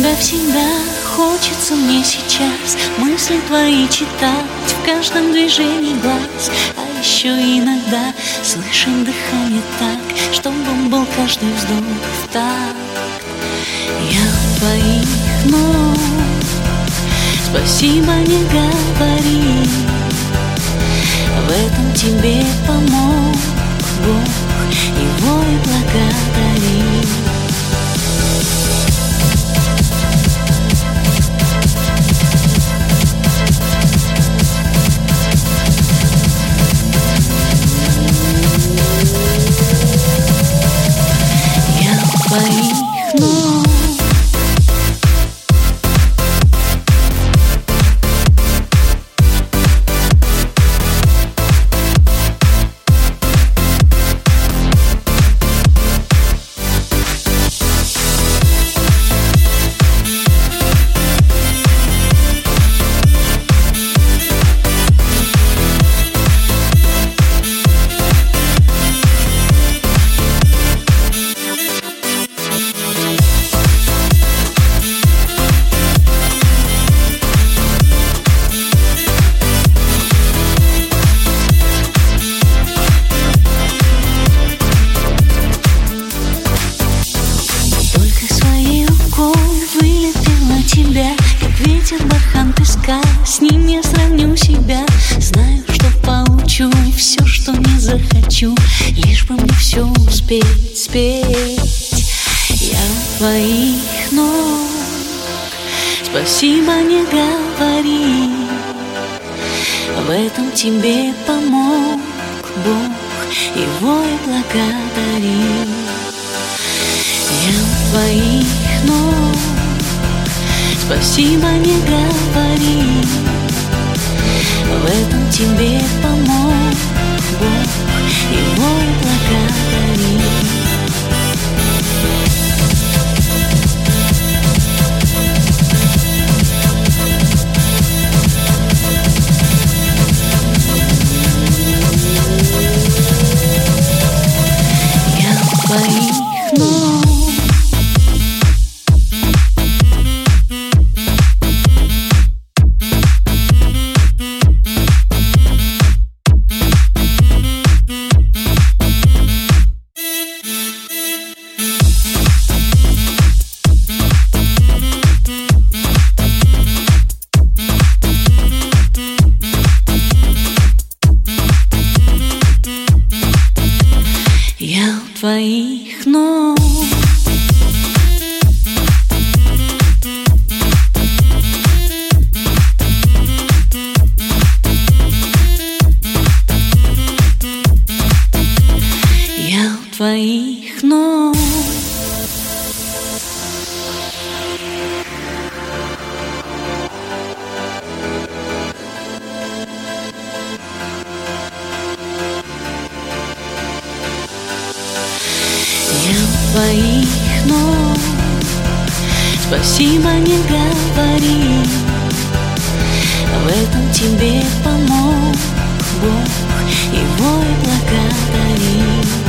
тебя всегда, хочется мне сейчас мысли твои читать в каждом движении глаз. А еще иногда слышать дыхание так, чтобы был каждый вздох в такт. Я у твоих ног, спасибо не говори, в этом тебе помог Бог, его и благодари. Я у твоих ног, как ветер бархан песка, с ним я сравню себя. Знаю, что получу все, что не захочу, лишь бы мне все успеть спеть. Я у твоих ног, спасибо не говори, в этом тебе помог Бог, его и благодари. Я у твоих ног, спасибо не говори, в этом тебе помог Бог, его и благодари. Я у твоих ног, я у твоих ног. Я у твоих ног. Я у твоих ног, спасибо не говори, в этом тебе помог Бог, его и благодари.